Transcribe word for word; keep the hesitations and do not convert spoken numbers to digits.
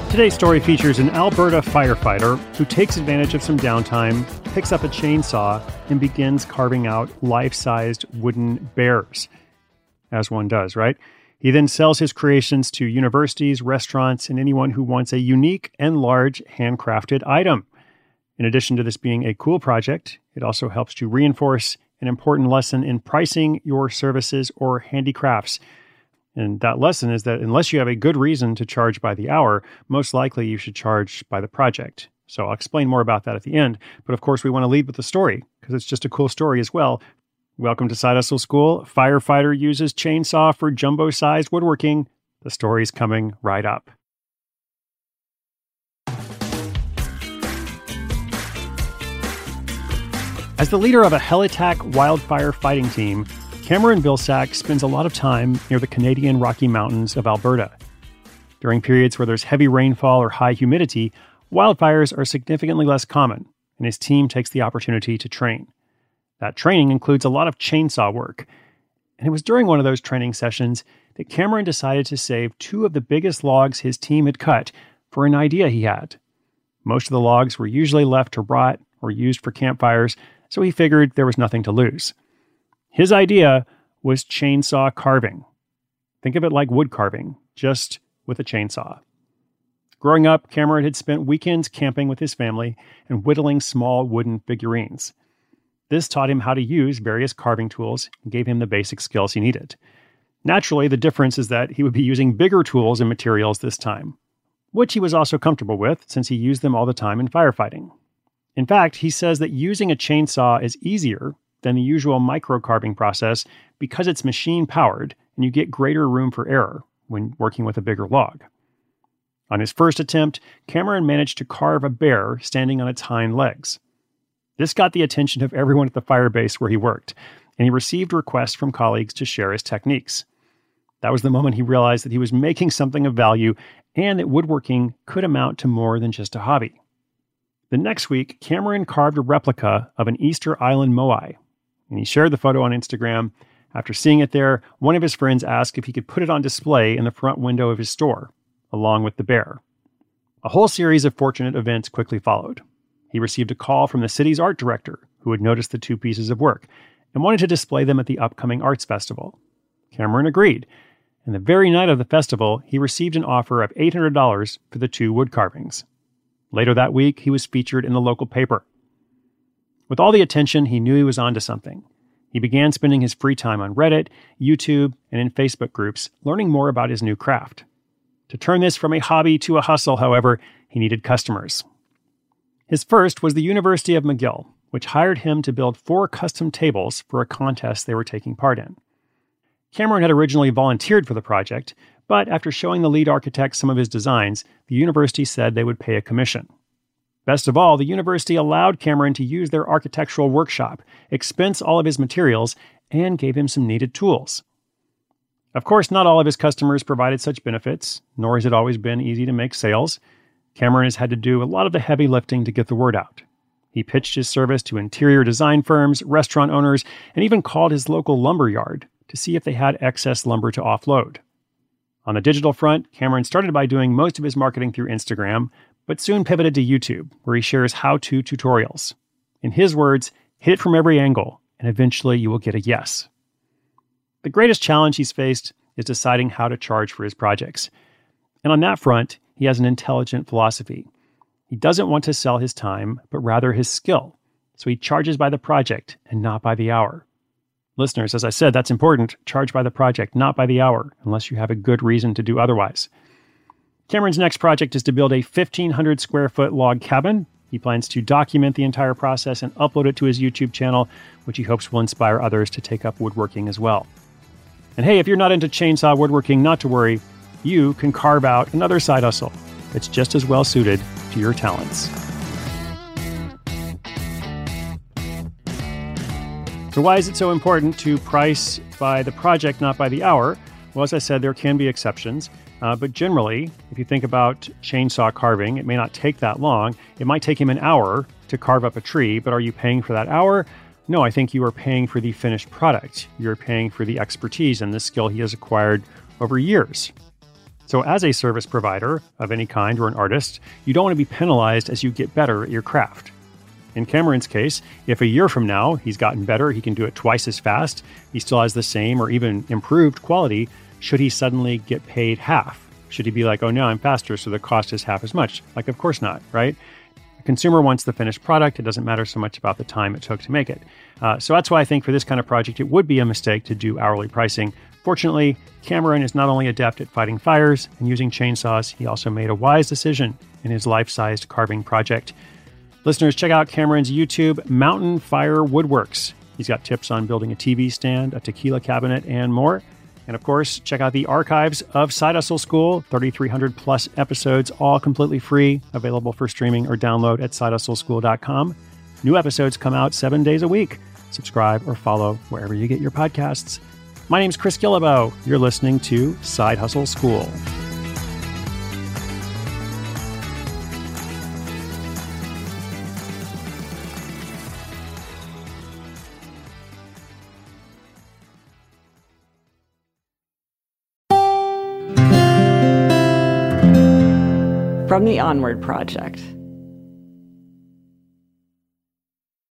Today's story features an Alberta firefighter who takes advantage of some downtime, picks up a chainsaw, and begins carving out life-sized wooden bears. As one does, right? He then sells his creations to universities, restaurants, and anyone who wants a unique and large handcrafted item. In addition to this being a cool project, it also helps to reinforce an important lesson in pricing your services or handicrafts. And that lesson is that unless you have a good reason to charge by the hour, most likely you should charge by the project. So I'll explain more about that at the end. But of course, we want to lead with the story because it's just a cool story as well. Welcome to Side Hustle School. Firefighter uses chainsaw for jumbo-sized woodworking. The story's coming right up. As the leader of a Helitack wildfire fighting team, Cameron Vilsack spends a lot of time near the Canadian Rocky Mountains of Alberta. During periods where there's heavy rainfall or high humidity, wildfires are significantly less common, and his team takes the opportunity to train. That training includes a lot of chainsaw work. And it was during one of those training sessions that Cameron decided to save two of the biggest logs his team had cut for an idea he had. Most of the logs were usually left to rot or used for campfires, so he figured there was nothing to lose. His idea was chainsaw carving. Think of it like wood carving, just with a chainsaw. Growing up, Cameron had spent weekends camping with his family and whittling small wooden figurines. This taught him how to use various carving tools and gave him the basic skills he needed. Naturally, the difference is that he would be using bigger tools and materials this time, which he was also comfortable with since he used them all the time in firefighting. In fact, he says that using a chainsaw is easier than the usual micro-carving process because it's machine-powered and you get greater room for error when working with a bigger log. On his first attempt, Cameron managed to carve a bear standing on its hind legs. This got the attention of everyone at the fire base where he worked, and he received requests from colleagues to share his techniques. That was the moment he realized that he was making something of value and that woodworking could amount to more than just a hobby. The next week, Cameron carved a replica of an Easter Island moai, and he shared the photo on Instagram. After seeing it there, one of his friends asked if he could put it on display in the front window of his store, along with the bear. A whole series of fortunate events quickly followed. He received a call from the city's art director, who had noticed the two pieces of work and wanted to display them at the upcoming arts festival. Cameron agreed, and the very night of the festival, he received an offer of eight hundred dollars for the two wood carvings. Later that week, he was featured in the local paper. With all the attention, he knew he was onto something. He began spending his free time on Reddit, YouTube, and in Facebook groups, learning more about his new craft. To turn this from a hobby to a hustle, however, he needed customers. His first was the University of McGill, which hired him to build four custom tables for a contest they were taking part in. Cameron had originally volunteered for the project, but after showing the lead architect some of his designs, the university said they would pay a commission. Best of all, the university allowed Cameron to use their architectural workshop, expense all of his materials, and gave him some needed tools. Of course, not all of his customers provided such benefits, nor has it always been easy to make sales. Cameron has had to do a lot of the heavy lifting to get the word out. He pitched his service to interior design firms, restaurant owners, and even called his local lumber yard to see if they had excess lumber to offload. On the digital front, Cameron started by doing most of his marketing through Instagram, but soon pivoted to YouTube, where he shares how-to tutorials. In his words, hit it from every angle, and eventually you will get a yes. The greatest challenge he's faced is deciding how to charge for his projects. And on that front, he has an intelligent philosophy. He doesn't want to sell his time, but rather his skill. So he charges by the project and not by the hour. Listeners, as I said, that's important. Charge by the project, not by the hour, unless you have a good reason to do otherwise. Cameron's next project is to build a fifteen hundred square foot log cabin. He plans to document the entire process and upload it to his YouTube channel, which he hopes will inspire others to take up woodworking as well. And hey, if you're not into chainsaw woodworking, not to worry. You can carve out another side hustle that's just as well suited to your talents. So why is it so important to price by the project, not by the hour? Well, as I said, there can be exceptions. Uh, but generally, if you think about chainsaw carving, it may not take that long. It might take him an hour to carve up a tree, but are you paying for that hour? No, I think you are paying for the finished product. You're paying for the expertise and the skill he has acquired over years. So as a service provider of any kind or an artist, you don't want to be penalized as you get better at your craft. In Cameron's case, if a year from now he's gotten better, he can do it twice as fast, he still has the same or even improved quality, should he suddenly get paid half? Should he be like, oh, no, I'm faster, so the cost is half as much? Like, of course not, right? The consumer wants the finished product. It doesn't matter so much about the time it took to make it. Uh, so that's why I think for this kind of project, it would be a mistake to do hourly pricing. Fortunately, Cameron is not only adept at fighting fires and using chainsaws, he also made a wise decision in his life-sized carving project. Listeners, check out Cameron's YouTube, Mountain Fire Woodworks. He's got tips on building a T V stand, a tequila cabinet, and more. And of course, check out the archives of Side Hustle School, thirty-three hundred plus episodes, all completely free, available for streaming or download at side hustle school dot com. New episodes come out seven days a week. Subscribe or follow wherever you get your podcasts. My name's Chris Guillebeau. You're listening to Side Hustle School. From the Onward Project.